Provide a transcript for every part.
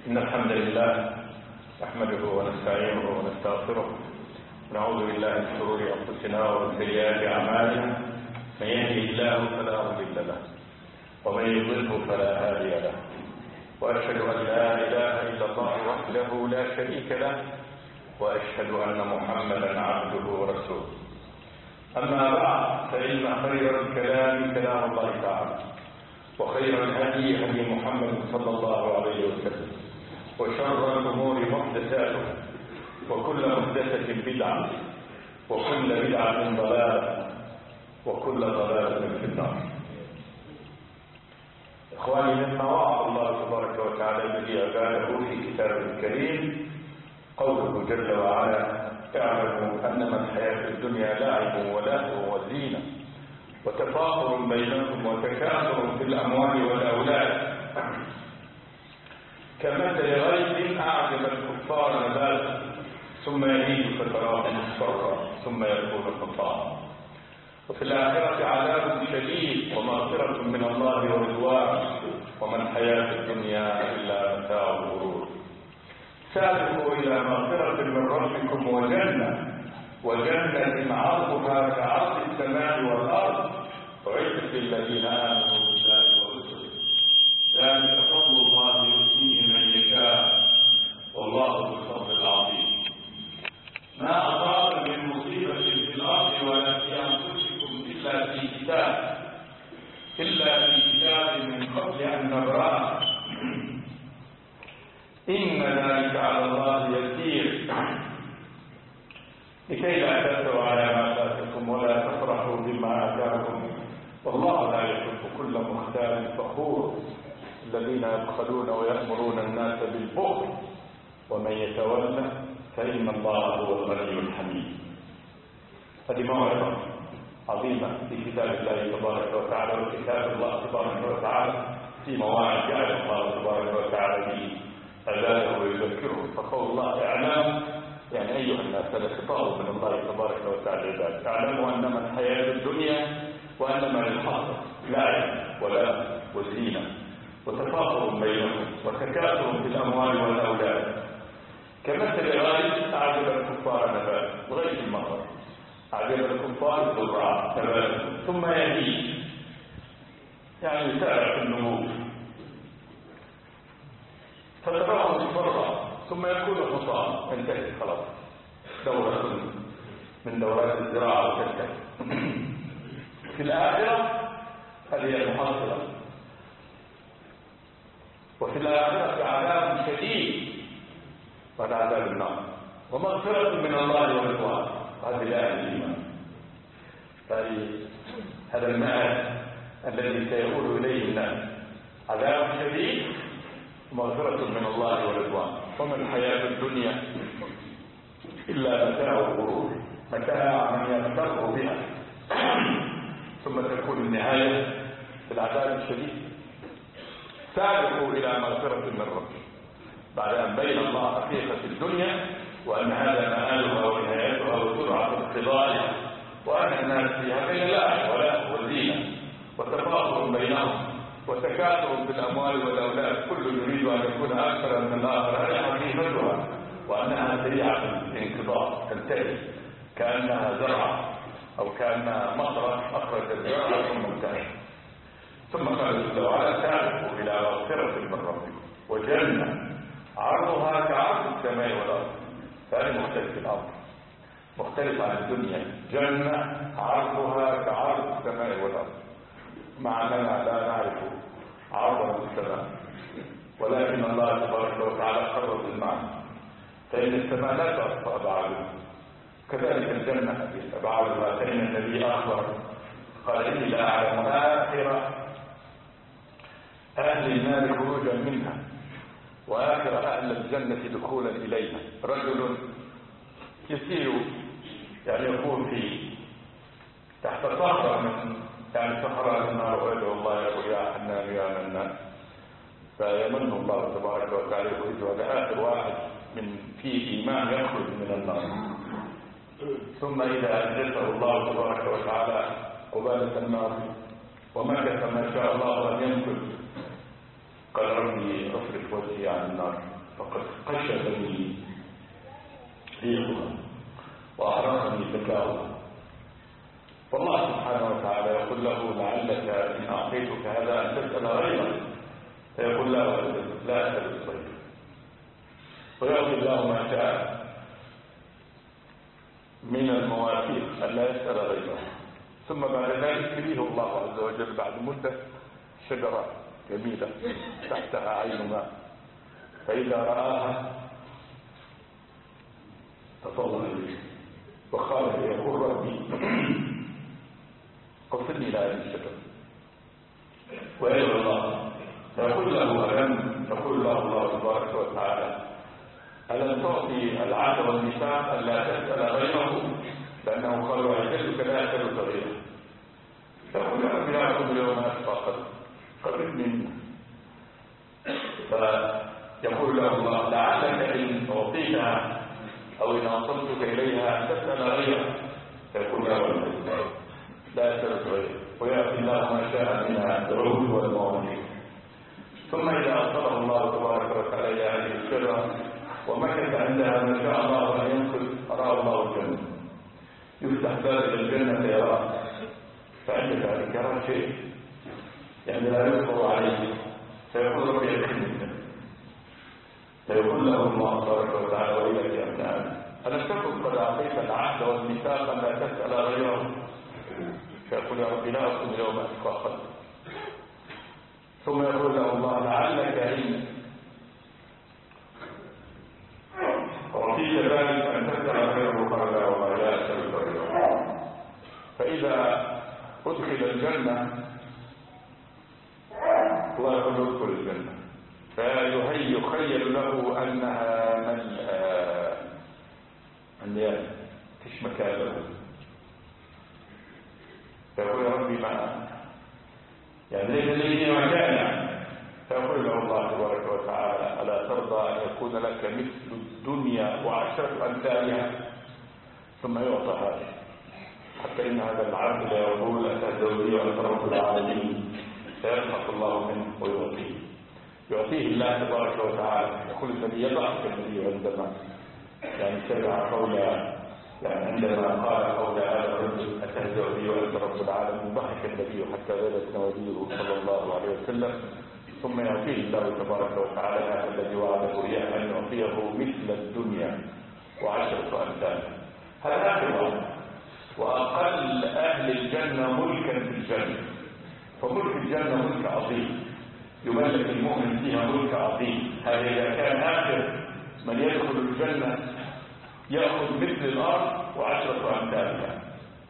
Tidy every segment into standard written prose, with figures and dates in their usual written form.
إن الحمد لله نحمده ونستعينه ونستغفره ونعوذ بالله من شرور أنفسنا ومن سيئات أعمالنا. من يهده الله فلا مضل له ومن يضلل فلا هادي له، وأشهد أن لا إله إلا الله وحده لا شريك له، وأشهد أن محمدا عبده ورسوله. أما بعد، فإن خير الكلام كلام الله تعالى، وخير الهدي هدي محمد صلى الله عليه وسلم، وشر الأمور محدثاتها، وكل محدثة بدعة، وكل بدعة ضلالة، وكل ضلالة في النار. إخواني، مما وعد الله تبارك وتعالى به عباده في كتابه الكريم قوله جل وعلا: اعلموا أنما الحياة الدنيا لعب ولهو وزينة وتفاخر بينكم وتكاثر في الأموال والأولاد كمثل غيث أعجب الكفار نباته ثم يهيج فتراه مصفرا ثم يكون حطاما، وفي الآخرة عذاب شديد ومغفرة من الله ورضوان، وما الحياة الدنيا إلا متاع الغرور. سابقوا إلى مغفرة من ربكم وجنة عرضها كعرض السماء والأرض أعدت للذين آمنوا بالله ورسله، ذلك فضل الله يؤتيه من يشاء والله ذو الفضل العظيم. ما أصاب من مصيبة في الأرض ولا في أنفسكم إلا في كتاب من قبل أن نبرأه إن ذلك على الله يسير، لكي لا تأسوا على ما فاتكم ولا تفرحوا بما آتاكم، والله لا يحب كل مختال فخور، الذين يبخلون ويأمرون الناس بالبخل ومن يتولى فإن الله هو الغني الحميد. هذه موعظة عظيمة في كتاب الله تبارك وتعالى، وكتاب الله تبارك وتعالى في مواعظ جعل الله تبارك وتعالى به عباده ويذكرهم. فقول الله اعلموا، يعني أيها الناس، هذا خطاب من الله تبارك وتعالى عباده: اعلموا أنما الحياة الدنيا وأنما الحق لعب ولا وزينة وتفاخر بينكم وتكاثر في الأموال والأولاد كمثل غيث أعجب الكفار نباته، غيث المطر أعجب الكفار ذرعا نباته ثم يهيج، يعني يسارع في النمو، فتراه مصفرا ثم يكون حصاما، انتهت خلاص دورة من دورات الزراعة وتنتهي. في الآخرة هذه المحصلة، وفي الآخرة عذاب شديد وهذا عذاب النار، ومغفرة من الله ورضوان، هذه الآية الإيمان. هذا المآل الذي سيقول إليه الناس: عذاب شديد ومغفرة من الله ورضوان، وما الحياة الدنيا إلا متاع الغرور، متاع من يغتر بها، ثم تكون النهاية بالعذاب الشديد. سابقوا إلى مغفرة من ربكم بعد أن بين الله حقيقة الدنيا وأن هذا مآلها ونهايتها وسرعة انقضائها، وأن الناس فيها بين لعب ولا وزينة وتفاخر بينهم وتكاثر في الأموال والأولاد، كل يريد أن يكون أكثر من الآخر، هذه حقيقتها، وأنها سريعة الانقضاء تنتهي كأنها زرعة أو كأنها مطرة أخرج الزرع ثم انتهى. ثم قال جل وعلا: سابقوا إلى مغفرة من ربكم وجنة عرضها كعرض السماء والأرض. فهذا مختلف الأمر، مختلف عن الدنيا. جنة عرضها كعرض السماء والأرض، مع أننا لا نعرف عرض السماء، ولكن الله تبارك وتعالى قرر المعنى، فإن السماء لا تأخذ أبعادها، كذلك الجنة أبعادها. فإن النبي أخبر قال: إني لا أعلم آخر أهل النار خروجا منها وآخر أهل الجنة دخولا إليها. رجل يسير، يعني يكون في تحت صخرة يعني صخرة النار، ويدعو الله يقول: يا حنان يا منان، فيمن الله تبارك وتعالى يخرجه. هذا آخر واحد من فيه إيمان يخرج من النار. ثم إذا أجلسه الله تبارك وتعالى قبالة النار ومكث ما شاء الله أن يمكث، قال: ربي أصرف وجهي نفسي عن النار فقد قشفني ريحها وأحرقني ذكاؤها. فالله سبحانه وتعالى يقول له لعلك إن أعطيتك هذا أن تسأل غيره، فيقول لا أسأل غيره، ويعطي الله ما شاء من المواثيق أن لا يسأل غيره. ثم بعد ذلك يريه الله عز وجل بعد مدة شجرة جميلة تحتها عين ماء، فإذا رآها تفضل إليه وقال يقول ربي قصدني إلى هذه الشجرة ويدعو الله، فيقول له ألم يقول له الله تبارك وتعالى ألم تعطي العهد والميثاق ألا تسأل غيره، لأنه قال وعدتك لا أسأل غيره. فيقول يا رب لا أكون اليوم أشفى قرب مني، فيقول له الله لعلك إن أعطيتها أو إن أوصلتك إليها أن تسأل غيره، فيقول لا لا أسأل غيره، ويأتي الله ما شاء منها العهود والمواثيق. ثم إذا أوصله الله تبارك وتعالى إلى هذه الشجرة ومكث عندها ما شاء الله أن ينقذ، أراه الله الجنة، يفتح باب إلى الجنة يراه، فعند ذلك يرى شيء يعني لا يخبر عليه، فيقول ربي يدخلني الجنة، فيقول له الله تبارك وتعالى وإليك يا ابن آدم ألم تكن قد أعطيت العهد والميثاق أن لا تسأل غيره، فيقول يا ربي لا أكون اليوم أشقى قلبي. ثم يقول له الله لعلك إن أعطيت ذلك أن تسأل غيره، قال لا والله لا أسأل غيره. فإذا أدخل الجنة الله يقول له ادخل الجنة، فيخيل له أنها مليانة فيش مكان له، فيقول يا ربي ما يعني ليس لي مكان يعني. فيقول له الله تبارك وتعالى ألا ترضى أن يكون لك مثل الدنيا وعشرة أمثالها، ثم يعطى هذا، حتى إن هذا العبد لا يقول أتهزوني وأنت رب العالمين، فيضحك الله منه يعطيه الله تبارك وتعالى. يقول النبي يضحك النبي عندما يعني سمع قول يعني عندما قال قول هذا الرجل أتهزأ بي وأنت رب العالمين، ضحك النبي حتى بدت نواديه صلى الله عليه وسلم. ثم يعطيه الله تبارك وتعالى هذا الذي وعده إياه أن يعطيه مثل الدنيا وعشرة أمثالها. هذا آخر وأقل أهل الجنة ملكا في الجنة، فملك الجنة ملك عظيم يملك المؤمن فيها ملك عظيم. هذا إذا كان آخر من يدخل الجنة يأخذ مثل الأرض وعشرة أمثالها.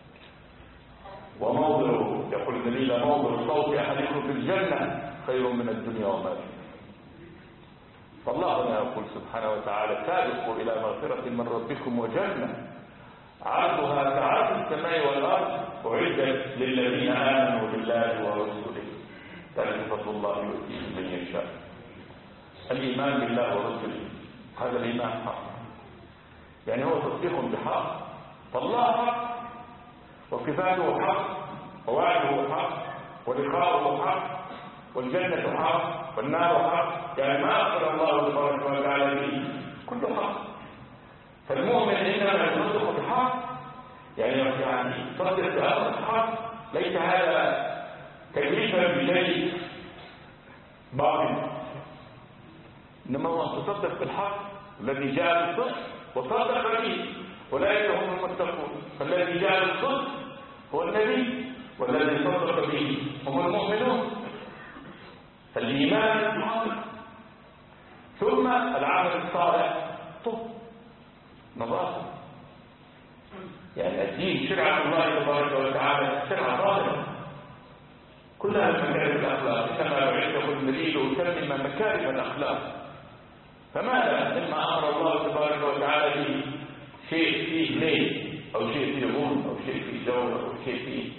وموضع يقول النبي موضع صوت أحدكم في الجنة خير من الدنيا وما فيها. فالله هنا يقول سبحانه وتعالى سابقوا إلى مغفرة من ربكم وجنة عرضها كعرض السماء والأرض أعدت للذين آمنوا بالله ورسوله ذلك فضل الله يؤتيه من يشاء. الإيمان بالله ورسوله هذا الإيمان حق، يعني هو تصديق بحق، فالله حق وصفاته حق ووعده حق ولقاؤه حق والجنة حق والنار حق، يعني ما أخبر الله تبارك وتعالى به كله حق. فالمؤمن إنما يصدق بحق يعني يصدق بأمر الحق، ليس هذا تكليفا بشيء باطل، إنما هو تصدق بالحق الذي جاء بالصدق وصدق به، أولئك هم المتقون. فالذي جاء بالصدق هو النبي والذي صدق به هم المؤمنون. فالإيمان بالحق ثم العمل الصالح نظافة، يعني الدين شرعة الله تبارك وتعالى شرعة ظاهرة كلها مكارم الأخلاق، كما بعثه النبي لأتمم مكارم الأخلاق. فماذا مما أمر الله تبارك وتعالى به شيء فيه ليل أو شيء فيه غول أو شيء فيه جور أو شيء فيه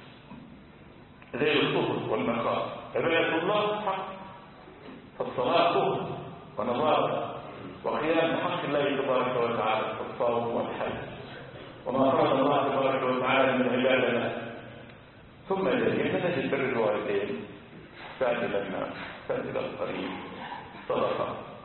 غير الطهر والنقاء؟ عبادة الله حق، فالصلاة طهر ونظافة وقيام بحق الله تبارك وتعالى، الصوم والحج وما فرض الله تبارك وتعالى من عبادنا. ثم الذين نجد بر الوالدين، سائل الناس، سائل القريب، صدقة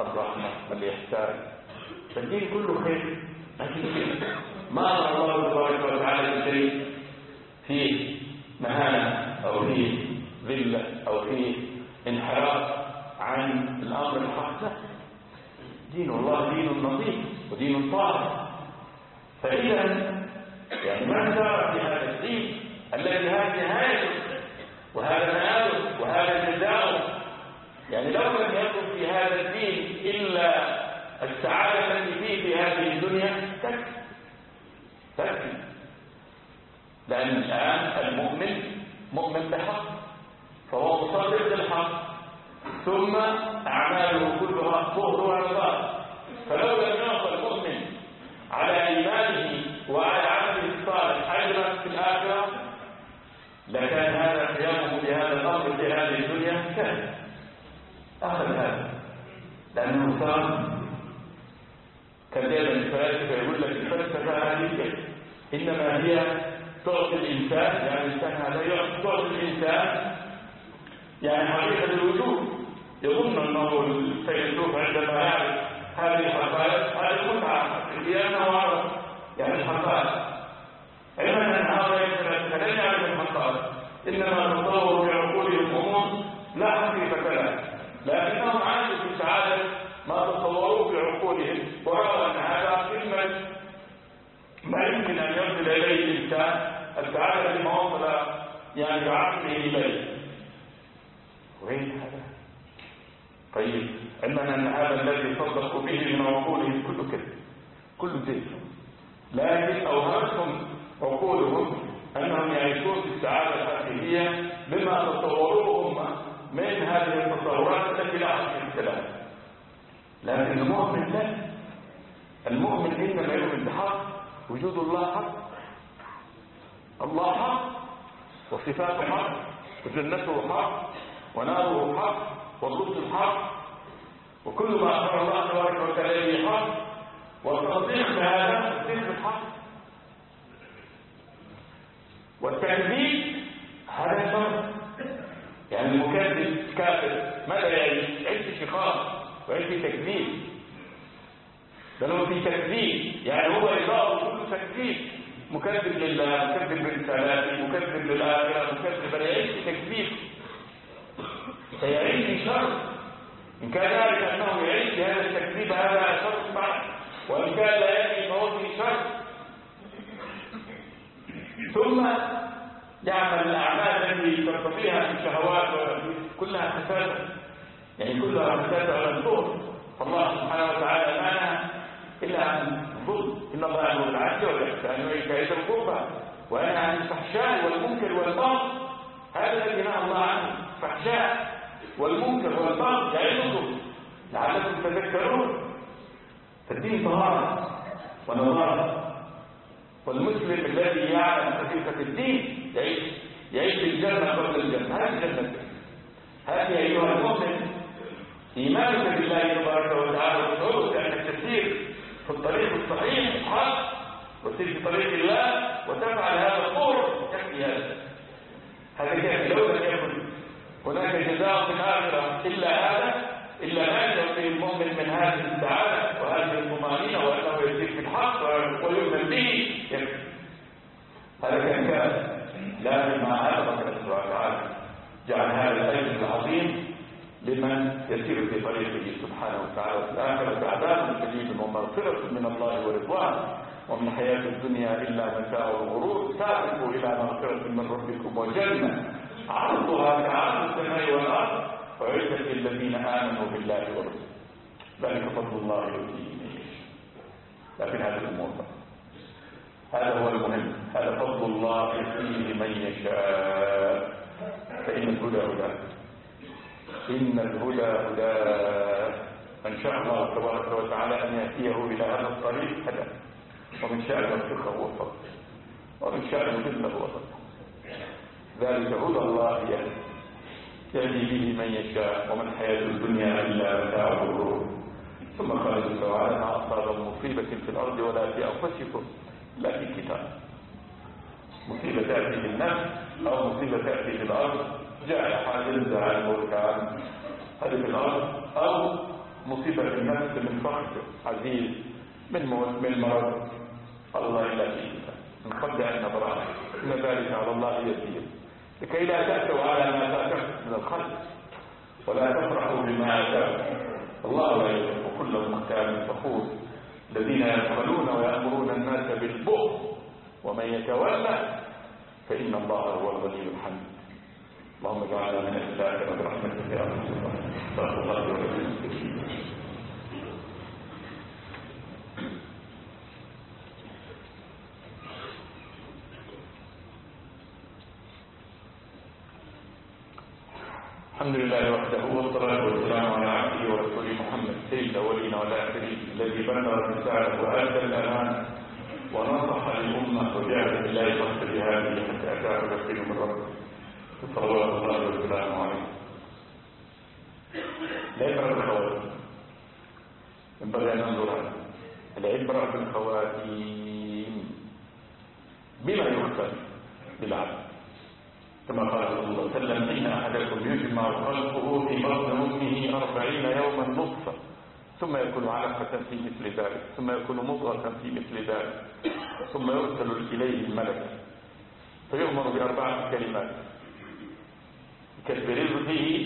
والإحسان، فالدين كله خير. لكن ما أمر الله تبارك وتعالى بشيء فيه مهانة أو فيه ذلة أو فيه انحراف عن الأمر الحق. دين الله دين نظيف ودين طاهر. فإذا يعني من سار في هذا الدين الذي هذه نهايته وهذا مآله وهذا جزاؤه، يعني لو لم يكن في هذا الدين إلا السعادة التي فيه في هذه الدنيا تكفي. لأن الآن المؤمن مؤمن بحق، فهو مصدق بالحق، ثم أعماله كلها ظهرها الباطن. فلو لم يعطى المؤمن على إيمانه وعلى عمله الصالح أجرا في الآخرة لكان هذا قيامه بهذا الأمر في هذه الدنيا كان أخذ هذا، لأنه كان دائما الفلاسفة يقول لك الفلسفة هذه إنما هي تعطي الإنسان، يعني الإنسان هذا تعطي الإنسان يعني حقيقة الوجود. يظن أنه الفيلسوف عندما يعرف هذه الحقائق هذه متعة لأنه عرف يعني الحقائق، علما أن هذا الفلاسفة لن يعرف الحقائق، إنما تصور بعقولهم أمور لا حقيقة لها، لكنهم عاشوا في سعادة ما تصوروه بعقولهم ورأوا أن هذا قمة ما يمكن أن يصل إليه الإنسان، السعادة لما وصل يعني بعقله إليه. وين هذا؟ طيب علما أن هذا الذي صدقوا به من عقولهم كله كذب، كله زيف، لكن أوهمتهم عقولهم أنهم يعيشون في السعادة الحقيقية بما تصوروهم من هذه التصورات التي لا حقيقة لها. لكن المؤمن لا، المؤمن إنما يؤمن بحق، وجود الله حق، الله حق وصفاته حق وجنته حق وناره حق والرسل حق وكل ما أخبر الله تبارك وتعالى حق، والتصديق بهذا تصديق بالحق. والتكذيب هذا شر، يعني المكذب كافر ماذا يعيش؟ يعيش في شقاق ويعيش في تكذيب، بل في تكذيب يعني هو إضافة كل تكذيب، مكذب لله، مكذب برسالاته، مكذب للآخرة، مكذب، يعيش في تكذيب، سيعيش في شر. إن كان يعرف أنه يعيش في هذا التكذيب هذا شر بعد، وإن كان لا يعرف فهو في شر. ثم يعمل الأعمال التي ترتضيها في الشهوات كلها حساسة، يعني كلها حساسة على الظلم. فالله سبحانه وتعالى ما نهى إلا عن الظلم، إن الله يأمر بالعدل والإحسان وإيتاء ذي القربى وينهى عن الفحشاء والمنكر والبغي. هذا الذي نهى الله عنه، الفحشاء والمنكر والبغي يعظكم لعلكم تذكرون. فالدين طهارة ونظافة، والمسلم الذي يعلم حقيقة الدين يعيش في الجنة قبل الجنة. هذه الجنة، هذه أيها المؤمن إيمانك بالله تبارك وتعالى وشعورك أنك تسير في الطريق الصحيح الحق وتسير في طريق الله وتفعل هذا الطور يكفي هذا كافي. لو لم يكن هناك جزاء في الآخرة إلا هذا، إلا ما يعطي المؤمن من هذه السعادة وهذه الطمأنينة وأنه يسير في الحق ويؤمن به يكفي. هذا كان كافي. لكن مع هذا ربنا سبحانه وتعالى جعل هذا الأجر العظيم لمن يسير في طريقه سبحانه وتعالى في الآخرة عذاب شديد ومغفرة من الله ورضوان، ومن حياة الدنيا إلا متاع الغرور. سابقوا إلى مغفرة من ربكم وجنة عرضها كعرض السماء والأرض وعدت للذين آمنوا بالله ورسوله ذلك فضل الله يؤتيه من يشاء. لكن هذه الأمور هذا هو المهم، هذا فضل الله يؤتيه من يشاء. فإن الهدى هدى، إن الهدى هدى. من شاء الله تبارك وتعالى أن يهديه إلى هذا الطريق هدى، ومن شاء يوفقه وفقه، ومن شاء يضله وضله. ذلك هدى الله يهدي به من يشاء، وما الحياة الدنيا إلا متاع الغرور. ثم قال جل وعلا: ما أصاب مصيبة في الأرض ولا في أنفسكم إلا في كتاب. مصيبة تأتي في النفس أو مصيبة تأتي في الأرض، جاء حادث زعل بركان هذه في الأرض، أو مصيبة النفس من فقد عزيز، من موت، من مرض، الله لا فيه من قبل أن نبرأ، إن ذلك على الله يسير، لكي لا تأتوا على ما فاتكم من الخلق ولا تفرحوا بما آتاكم، الله لا يحب كل مختال فخور، الذين يبخلون ويأمرون الناس بالبخل ومن يتولى فإن الله هو الغني الحميد. اللهم اجعلنا من أهلك برحمتك يا رب العالمين. الحمد لله وحده والصلاة والسلام على عبده ورسوله محمد سيد الأولين والآخرين الذي بلغ الرسالة وأدى الأمانة ونصح للأمة وجاهد بالله حق جهاده حتى أتاه اليقين من ربه صلوات الله وسلامه عليه. العبرة بالخواتيم ينبغي أن ننظر العبرة بالخواتيم بما يختم بالعبد، كما قال صلى الله عليه وسلم إن أحدكم يجمع خلقه في بطن أمه 40 يوما نطفة ثم يكون علقة في مثل ذلك ثم يكون مضغة في مثل ذلك ثم يرسل إليه الملك فيؤمر ب4 كلمات: بكتب رزقه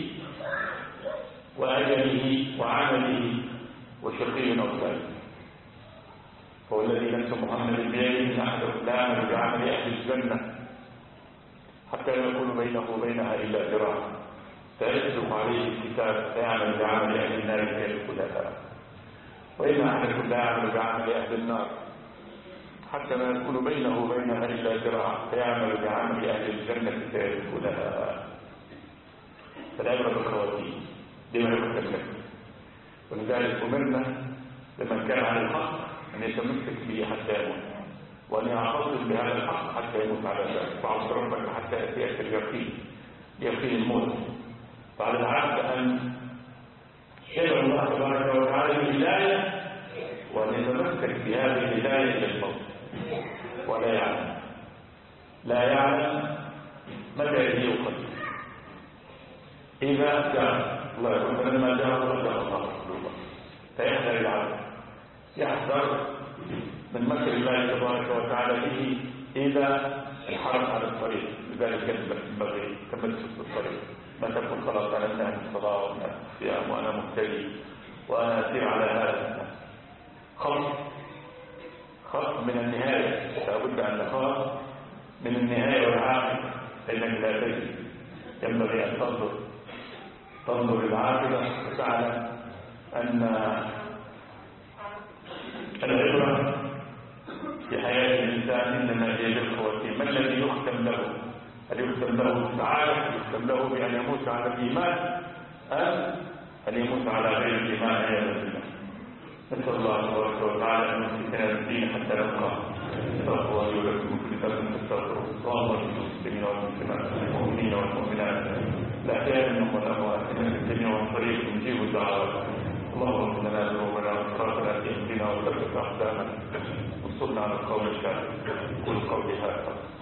وأجله وعمله وشقي أو سعيد. هو الذي نفس محمد بيده إن أحدكم لا يعمل بعمل أهل الجنة حتى يكون بينه وبينها إلا ذراع فيسبق عليه الكتاب فيعمل بعمل أهل النار فيدخلها، وإن أحدكم لا يعمل بعمل أهل النار حتى ما يكون بينه وبينها إلا ذراع فيعمل بعمل أهل الجنة فيدخلها. فالعبرة بالخواتيم لما يختم لك، ولذلك أمرنا لمن كان على الحق أن يتمسك به حتى يموت وأن يعتصم بهذا الحق حتى يموت على ذلك، فاعبد ربك حتى يأتيك اليقين، يقين الموت. فعلى العبد أن يدعو الله تبارك وتعالى بالهداية وأن يتمسك بهذه الهداية إلى الموت، ولا يعلم متى يجيء قلبه. إذا جاء الله يقول فلما جاء الله قلوبه، فيحذر العبد، يحذر من مكر الله تبارك وتعالى به إذا انحرف على الطريق. لذلك ينبغي تمسك بالطريق، ما تكون خلاص على الناس الصلاة والناس الصيام وأنا مهتدي وأنا أسير على هذا. خط من النهاية، لابد أن نخاف من النهاية والعاقبة، فإنك لا تجد. ينبغي أن تنظر العاقبة وتعلم أن العبرة في حياة الإنسان إنما هي بالخواتيم. ما الذي يختم له؟ هل يختم له السعادة؟ يختم له بأن يموت على الإيمان أم أن يموت على غير الإيمان عياذا بالله؟ نسأل الله تبارك وتعالى أن يمسكنا بالدين حتى نلقاه. استغفر الله لي ولكم من كل ذنب فاستغفروه. اللهم اغفر للمسلمين والمسلمات والمؤمنين والمؤمنات الأحياء منهم والأموات إنك السميع القريب مجيب الدعوات. اللهم اغفر لنا ذنوبنا واسرافنا في امرنا وثبت اقدامنا وانصرنا على القوم الكافر. قل قولي هذا